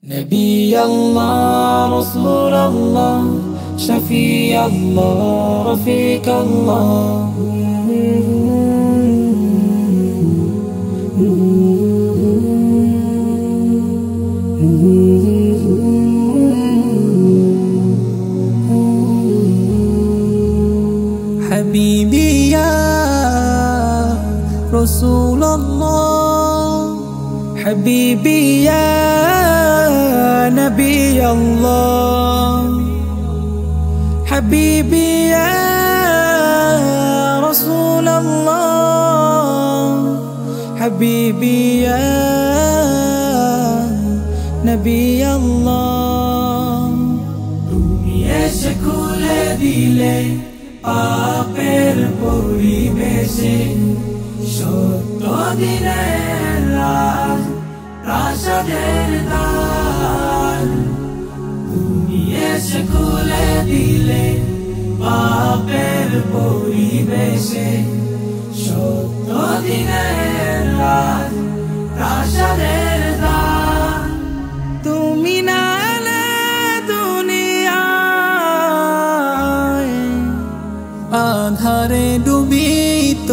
نبي الله رسول الله شفيع الله رفيق الله حبيبي يا رسول الله حبيبي يا نبي الله حبيبي يا رسول الله حبيبي يا نبي الله তুমি এসে খুলে দিলে পাপের পরিবেশে সত্য দিনের রাজ প্রাসাদের দ্বার তুমি এসে খুলে দিলে পাপের পরিবেশে সত্য দিনের রাজ প্রাসাদের দ্বার তুমি না এলে দুনিয়ায় আধারে ডুবিত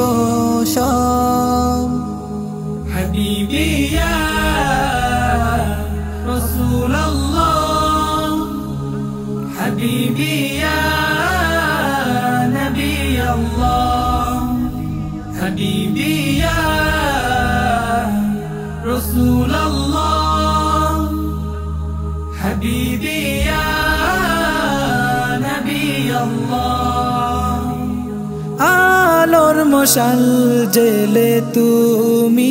সব حبيبي يا رسول الله حبيبي يا نبي الله حبيبي يا رسول الله حبيبي يا نبي الله আলোর মশাল জেলে তুমি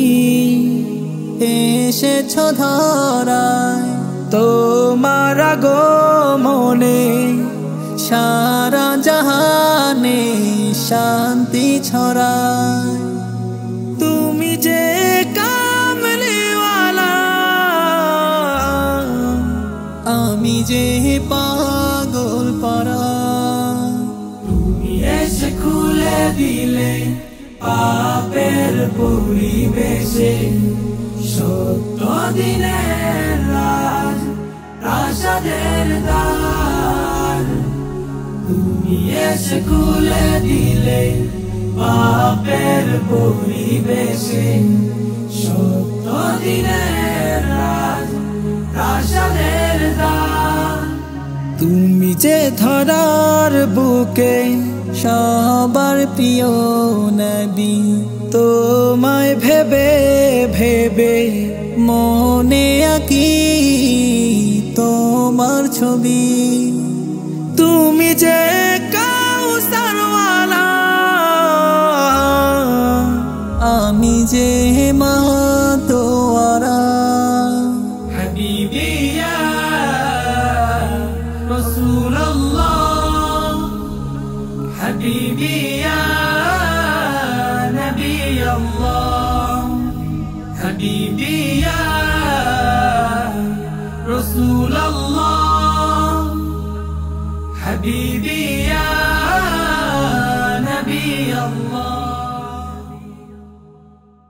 এসেছো ধরায় তোমার আগমনে সারা জাহানে শান্তি ছড়ায় তুমি যে কামলিওয়ালা আমি যে পাগল পারা তুমি এসে খুলে দিলে পাপের পরিবেশে সত্য দিনের রাজ প্রাসাদের দ্বার তুমি এসে খুলে দিলে পাপের পরিবেশে সত্য দিনের রাজ প্রাসাদের দ্বার তুমি যে ধরার বুকে সবার প্রিয় নবী তোমায় ভেবে ভেবে মনে আঁকি তোমার ছবি তুমি যে কাউসারওয়ালা আমি যে মাতোয়ারা حبيبي يا رسول الله حبيبي يا نبي الله حبيبي يا رسول الله حبيبي يا نبي الله